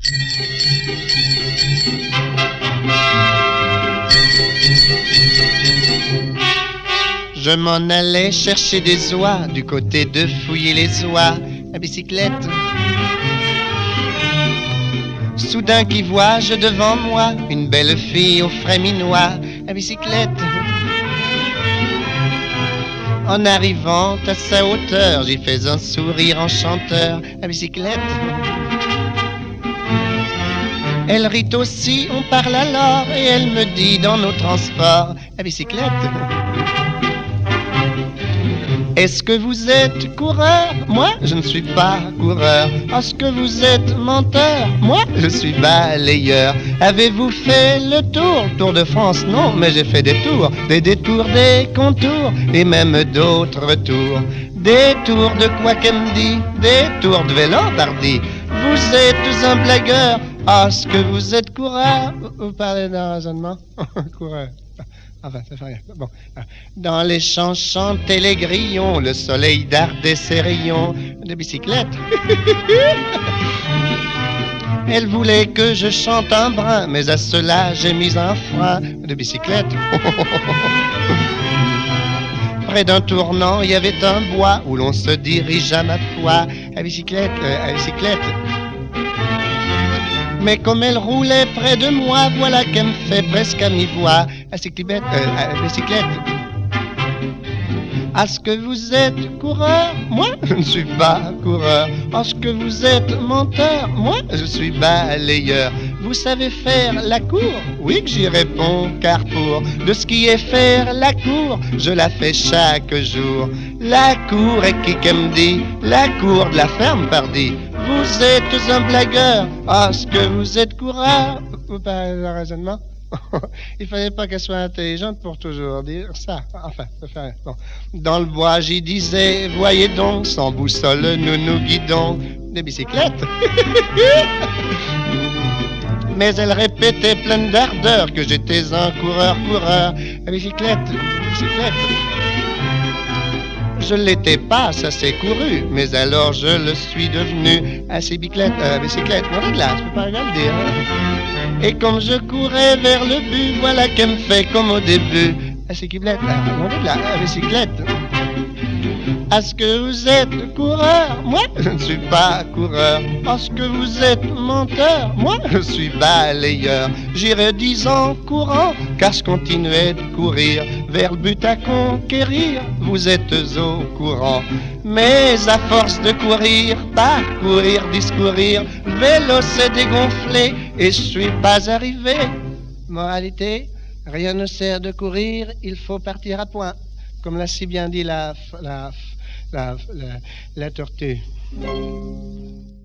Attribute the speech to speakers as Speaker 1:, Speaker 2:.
Speaker 1: Je m'en allais chercher des oies du côté de Fouiller-les-Oies à bicyclette. Soudain qui vois-je devant moi une belle fille au frais minois à bicyclette. En arrivant à sa hauteur, j'y fais un sourire enchanteur à bicyclette. Elle rit aussi, on parle alors, et elle me dit dans nos transports à bicyclette. Est-ce que vous êtes coureur? Moi, je ne suis pas coureur. Est-ce que vous êtes menteur? Moi, je suis balayeur. Avez-vous fait le tour de France? Non, mais j'ai fait des tours, des détours, des contours, et même d'autres tours. Des tours de quoi qu'elle me dit, des tours de Vélandardy. Vous êtes un blagueur. Est-ce que vous êtes coureur? Vous parlez d'un raisonnement? Coureur. Enfin, ça fait rien. Bon. Dans les champs chantaient les grillons, le soleil dardait ses rayons de bicyclette. Elle voulait que je chante un brin, mais à cela j'ai mis un frein de bicyclette. Près d'un tournant, il y avait un bois où l'on se dirige à ma foi à bicyclette, à bicyclette. Mais comme elle roulait près de moi, voilà qu'elle me fait presque à mi-voix à bicyclette. Est-ce que vous êtes coureur? Moi, je ne suis pas coureur. Est-ce que vous êtes menteur? Moi, je suis balayeur. Vous savez faire la cour? Oui que j'y réponds, car pour de skier faire la cour, je la fais chaque jour. La cour est qui qu'elle me dit? La cour de la ferme, pardi. Vous êtes un blagueur. Est-ce que vous êtes coureur? Vous parlez de raisonnement? Il fallait pas qu'elle soit intelligente pour toujours dire ça. Enfin, ça fait rien. Bon. Dans le bois, j'y disais, voyez donc, sans boussole, nous nous guidons des bicyclettes. Mais elle répétait pleine d'ardeur que j'étais un coureur à bicyclette, bicyclette. Je l'étais pas, ça s'est couru, mais alors je le suis devenu à bicyclette, mon là, je peux pas le dire. Et comme je courais vers le but, voilà qu'elle me fait comme au début, à bicyclette, mon là, à bicyclette. Est-ce que vous êtes coureur? Moi, je ne suis pas coureur. Est-ce que vous êtes menteur? Moi, je suis balayeur. J'irai 10 ans courant, car je continuais de courir vers le but à conquérir. Vous êtes au courant. Mais à force de courir, parcourir, discourir, le vélo s'est dégonflé et je suis pas arrivé. Moralité, rien ne sert de courir, il faut partir à point. Comme l'a si bien dit la tortue.